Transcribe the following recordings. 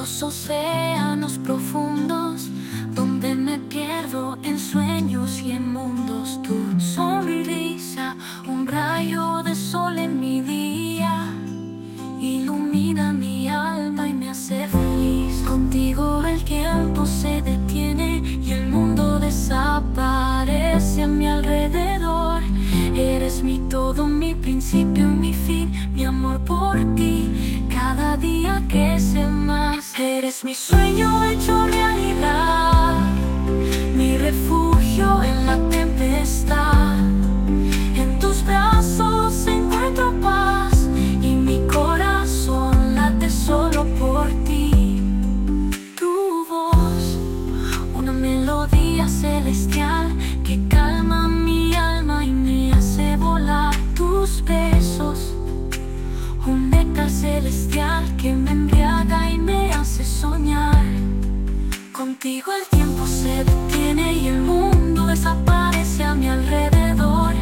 los océanos profundos, donde me pierdo en sueños y en mundos. Tu sonrisa, un rayo de sol en mi día, ilumina mi alma y me hace feliz. Contigo el tiempo se detiene y el mundo desaparece a mi alrededor. Eres mi todo, mi principio y mi fin, mi amor por ti cada día crece más. Eres mi sueño hecho realidad, mi refugio en la tempestad. En tus brazos encuentro paz y mi corazón late solo por ti. Tu voz, una melodía celestial que calma mi alma y me hace volar. Tus besos, un néctar celestial que me embriaga y me hace soñar. Contigo el tiempo se detiene y el mundo desaparece a mi alrededor.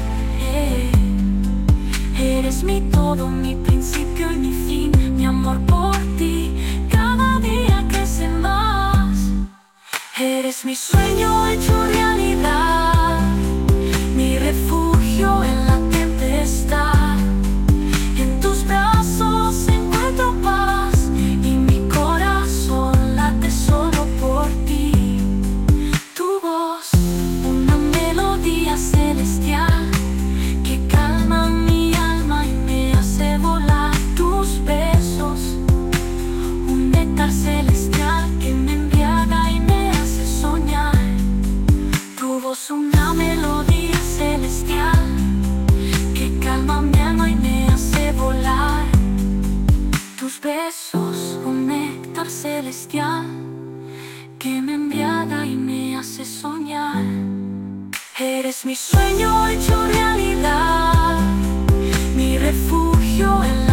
Eres mi todo, mi principio y mi fin, mi amor por ti cada día crece más. Eres mi sueño hecho realidad, mi refugio en la tempestad. En tus brazos encuentro paz y mi corazón late solo por ti. Tu voz, una melodía celestial que calma mi alma y me hace volar. Tus besos, un néctar celestial que me embriaga y me hace soñar. Tu voz, una melodía celestial que calma mi alma y me hace volar. Tus besos, un néctar celestial que me embriaga y me hace soñar. Eres mi sueño hecho realidad, mi refugio en